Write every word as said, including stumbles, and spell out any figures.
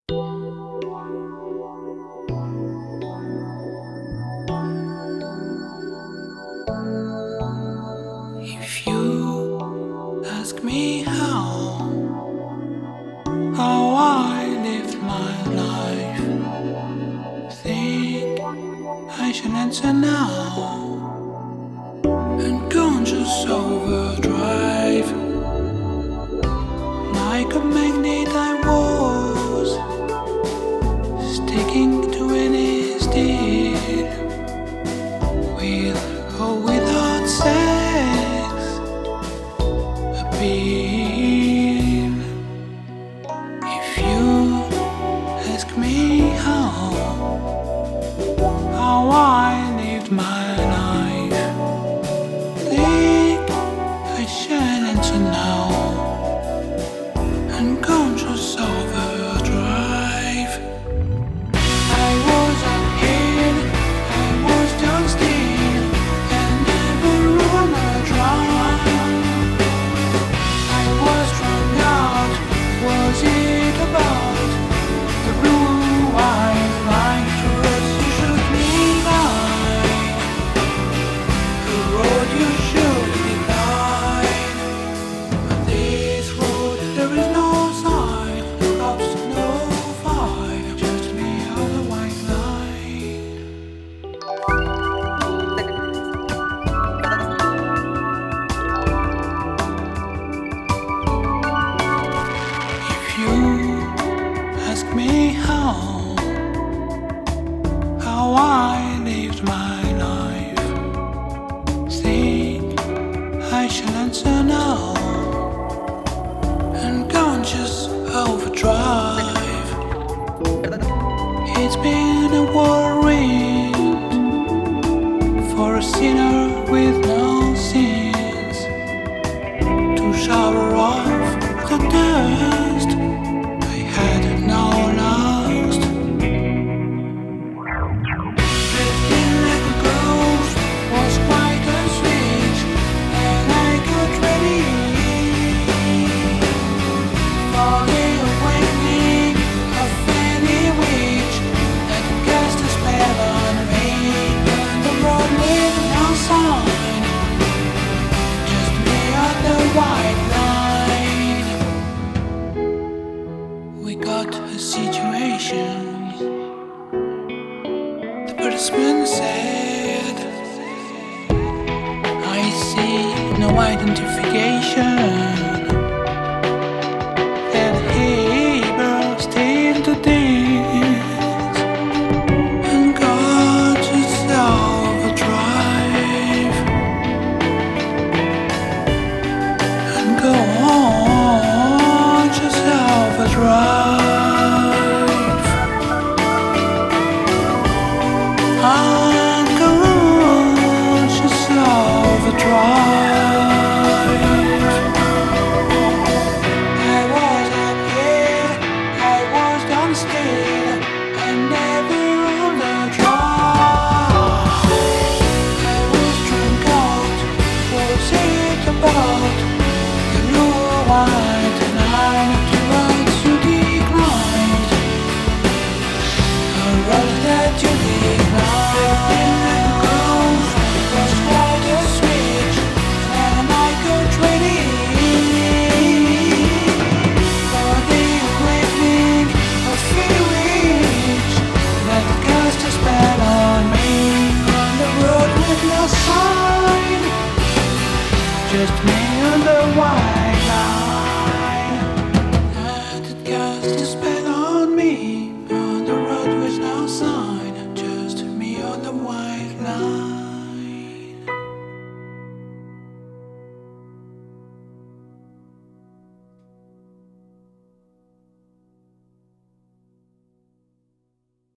If you ask me how, how I lived my life, think I should answer now. Unconscious overdrive, like a magnet I was, sticking to any steel, with or without sex appeal. If you ask me how, how I lived my life, think I should answer now. Unconscious overdrive. I was a kid, I was done still, and never on a drive. I was strung out, was it about the blue-eyed light towards you should me line, the road you should decline. On this road there is no sign, no cops, no fire, just me on the white line. If you ask me how, how I lived my life, think I should answer now. Unconscious overdrive. It's been a whirlwind for a sinner with no sins to shower off the dust I had now lost. Drifting like a ghost was quite a switch, and I got ready for the awakening of any witch that cast a spell on me. On the road with no sign, just me on the white line. We got a situation, the policeman said. I see no identification. And he burst into tears. Unconscious overdrive. Unconscious overdrive. Unconscious overdrive. I was a kid, I was done still, and never on the drive. I was drunk out, was it about the blue white line to rights you declined, a road that you declined. Was quite a switch, and I got ready for the awakening of fear witch that cast a spell on me. On the road with no sign, just me on the white